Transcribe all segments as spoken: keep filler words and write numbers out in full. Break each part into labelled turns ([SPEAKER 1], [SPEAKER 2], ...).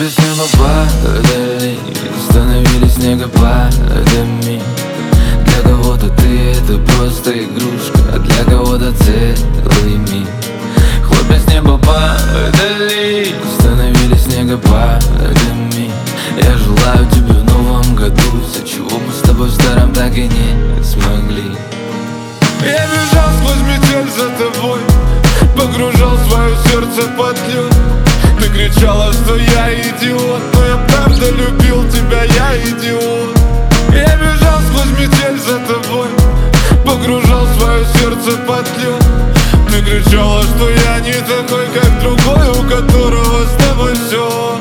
[SPEAKER 1] Хлопья с неба падали, становились снегопадами. Для кого-то ты это просто игрушка, а для кого-то целый мир. Хлопья с неба падали, становились снегопадами. Я желаю тебе в новом году все, чего мы с тобой в старом так и не смогли.
[SPEAKER 2] Я бежал сквозь метель за тобой, погружал свое сердце под лед. Ты кричала, что я идиот, но я правда любил тебя, я идиот. Я бежал сквозь метель за тобой, погружал свое сердце под лед. Ты кричала, что я не такой, как другой, у которого с тобой все.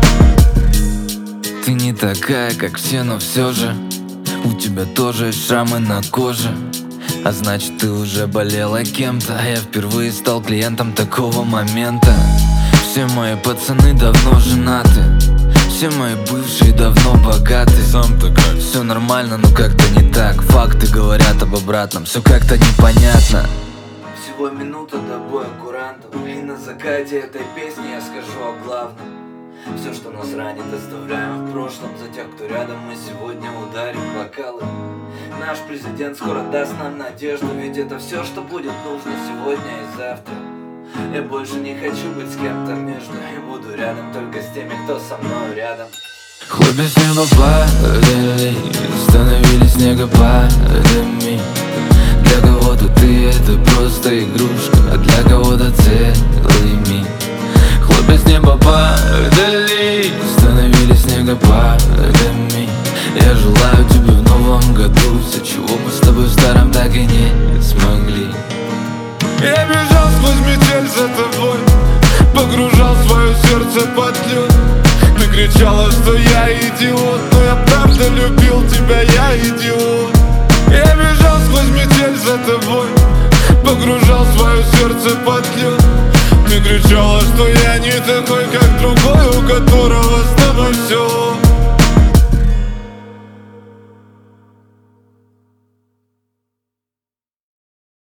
[SPEAKER 1] Ты не такая, как все, но все же у тебя тоже есть шрамы на коже. А значит, ты уже болела кем-то, а я впервые стал клиентом такого момента. Все мои пацаны давно женаты, все мои бывшие давно богаты.
[SPEAKER 2] Сам-то как?
[SPEAKER 1] Все нормально, но как-то не так. Факты говорят об обратном, все как-то непонятно. Всего минута до боя курантов, и на закате этой песни я скажу о главном. Все, что нас ранит, оставляем в прошлом. За тех, кто рядом, мы сегодня ударим бокалы. Наш президент скоро даст нам надежду, ведь это все, что будет нужно сегодня и завтра. Я больше не хочу быть с кем-то между, и буду рядом только с теми, кто со мной рядом. Хлопья с неба падали, становились снегопадами. Для кого-то ты это просто игрушка, а для кого-то целый мир. Хлопья с неба падали, становились снегопадами. Я желаю тебе в новом году все, чего мы с тобой в старом так и не смогли.
[SPEAKER 2] Я бежал сквозь метель за тобой, погружал свое сердце под лед. Ты кричала, что я идиот, но я правда любил тебя, я идиот. Я бежал сквозь метель за тобой, погружал свое сердце под лед. Ты кричала, что я не такой, как другой, у которого с тобой все.